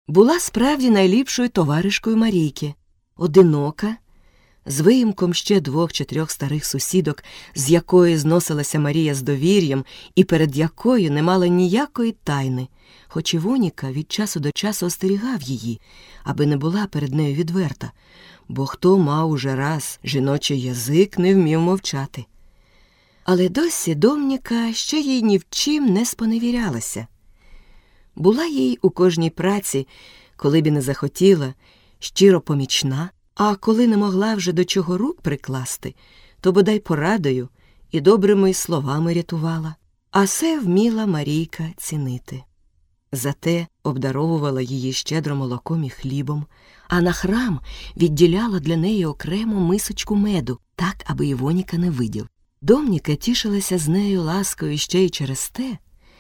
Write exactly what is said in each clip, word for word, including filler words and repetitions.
була справді найліпшою товаришкою Марійки. Одинока, з виїмком ще двох чи трьох старих сусідок, з якої зносилася Марія з довір'ям і перед якою не мала ніякої тайни, хоч Івоніка від часу до часу остерігав її, аби не була перед нею відверта, бо хто мав уже раз жіночий язик, не вмів мовчати. Але досі Домніка ще їй ні в чим не споневірялася. Була їй у кожній праці, коли б і не захотіла, щиро помічна, а коли не могла вже до чого рук прикласти, то бодай порадою і добрими словами рятувала. А се вміла Марійка цінити. Зате обдаровувала її щедро молоком і хлібом, а на храм відділяла для неї окремо мисочку меду, так, аби Івоніка не видів. Домніка тішилася з нею ласкою ще й через те,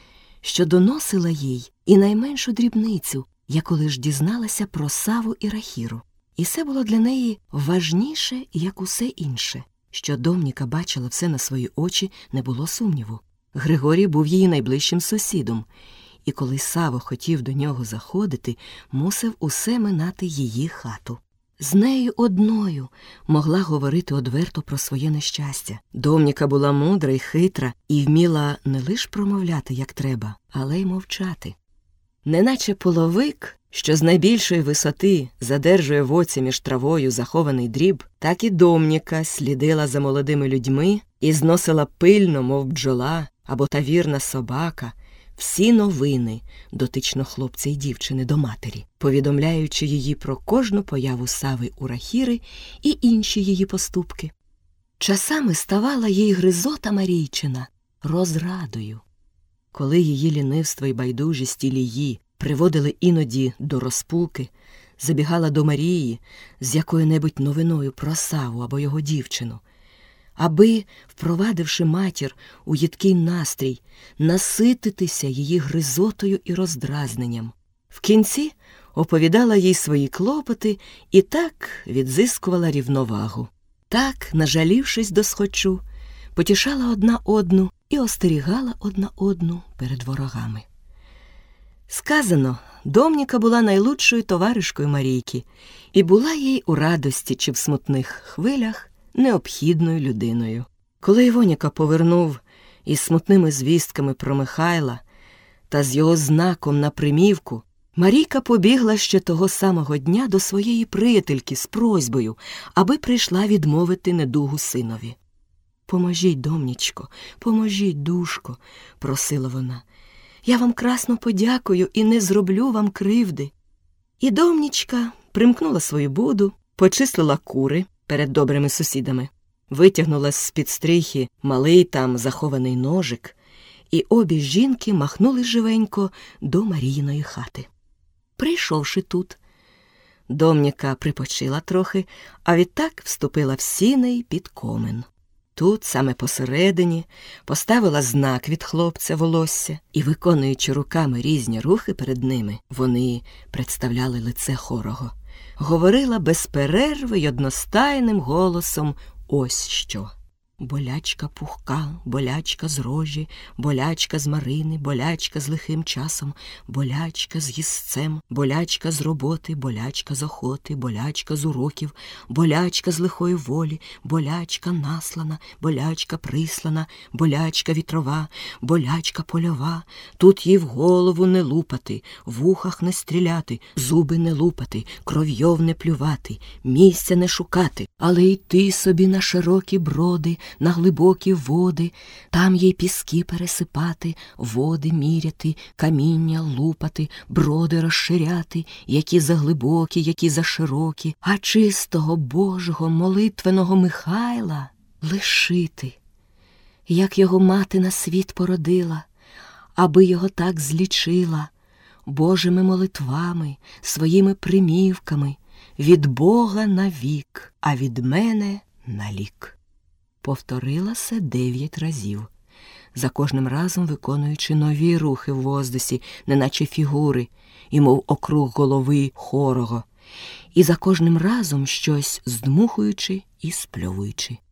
що доносила їй і найменшу дрібницю, яку лиш дізналася про Саву і Рахіру. І це було для неї важніше, як усе інше. Що Домніка бачила все на свої очі, не було сумніву. Григорій був її найближчим сусідом, і коли Саво хотів до нього заходити, мусив усе минати її хату. З нею одною могла говорити одверто про своє нещастя. Домніка була мудра й хитра і вміла не лиш промовляти, як треба, але й мовчати. Неначе половик, що з найбільшої висоти задержує в оці між травою захований дріб, так і Домніка слідила за молодими людьми і зносила пильно, мов бджола або та вірна собака, всі новини дотично хлопця й дівчини до матері, повідомляючи її про кожну появу Сави у Рахіри і інші її поступки. Часами ставала їй Гризота Марійчина розрадою. Коли її лінивство й байдужість і лії приводили іноді до розпуки, забігала до Марії з якою-небудь новиною про Саву або його дівчину, аби, впровадивши матір у їдкий настрій, насититися її гризотою і роздразненням. В кінці оповідала їй свої клопоти і так відзискувала рівновагу. Так, нажалівшись досхочу, потішала одна одну і остерігала одна одну перед ворогами. Сказано, Домніка була найлучшою товаришкою Марійки і була їй у радості чи в смутних хвилях необхідною людиною. Коли Івоніка повернув із смутними звістками про Михайла та з його знаком на примівку, Марійка побігла ще того самого дня до своєї приятельки з просьбою, аби прийшла відмовити недугу синові. «Поможіть, Домнічко, поможіть, душко», – просила вона. «Я вам красно подякую і не зроблю вам кривди». І Домнічка примкнула свою буду, почислила кури перед добрими сусідами, витягнула з-під стріхи малий там захований ножик, і обі жінки махнули живенько до Маріїної хати. Прийшовши тут, Домніка припочила трохи, а відтак вступила в сіней під комин. Тут, саме посередині, поставила знак від хлопця волосся, і, виконуючи руками різні рухи перед ними, вони представляли лице хорого. Говорила без перерви й одностайним голосом ось що. Болячка пухка, болячка з рожі, болячка з марини, болячка з лихим часом, болячка з їстцем, болячка з роботи, болячка з охоти, болячка з уроків, болячка з лихої волі, болячка наслана, болячка прислана, болячка вітрова, болячка польова. Тут їй в голову не лупати, в ухах не стріляти, зуби не лупати, кров'йов не плювати, місця не шукати, але йти собі на широкі броди, на глибокі води, там їй піски пересипати, води міряти, каміння лупати, броди розширяти, які заглибокі, які заширокі, а чистого Божого молитвеного Михайла лишити, як його мати на світ породила, аби його так злічила, Божими молитвами, своїми примівками, від Бога навік, а від мене налік. Повторила се дев'ять разів, за кожним разом виконуючи нові рухи в воздусі, неначе фігури, і мов округ голови хорого, і за кожним разом щось здмухуючи і спльовуючи.